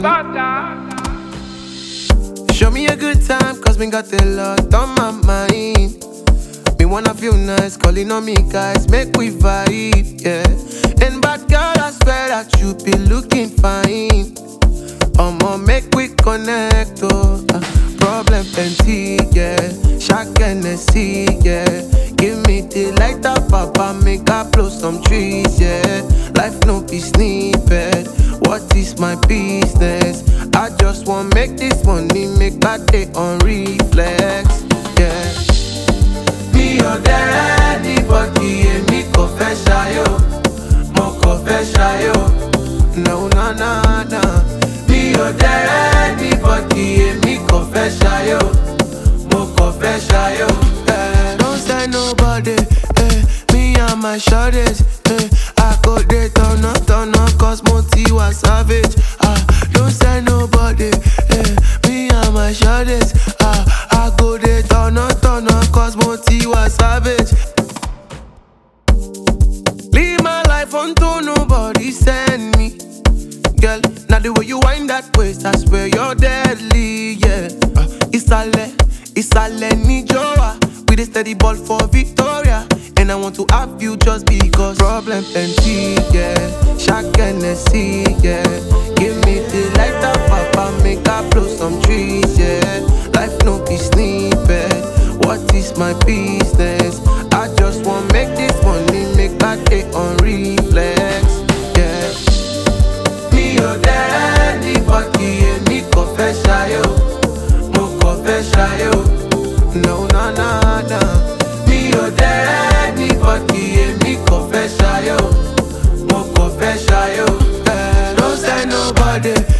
Show me a good time, cause me got a lot on my mind. Me wanna feel nice, calling on me guys, make we vibe, yeah. And bad girl, I swear that you be looking fine. I'ma make we connect, oh. Problem plenty, yeah. Shaq Hennessy, yeah. Give me the light up, papa, make I blow some trees, yeah. Life no be snippet. What is my business? I just want make this money, make that day on reflex, yeah. Me or there anybody, and me confess yo, mo confess yo. No, no, no, no. Me or there anybody, and me confess yo, mo confess yo. Don't say nobody, me and my shorties, I go there turn up, cause Moti was savage. Don't say nobody, me and my shorties, I go there turn up, cause Moti was savage. Leave my life until nobody send me. Girl, now the way you wind that waist, I swear you're deadly, yeah. Isale ni Joa, with a steady ball for Victoria. And I want to have you just because problem plenty, yeah. Shaq Hennessy, yeah. Give me the light up, papa, make I blow some trees, yeah. Life no be snippet. What is my business? I just want make this money, make that day on reflex, yeah. Me or there anybody, and me confess yo, mo confess yo. No, no, no, no. Me or there anybody, and me confess yo, mo confess yo. Don't say nobody.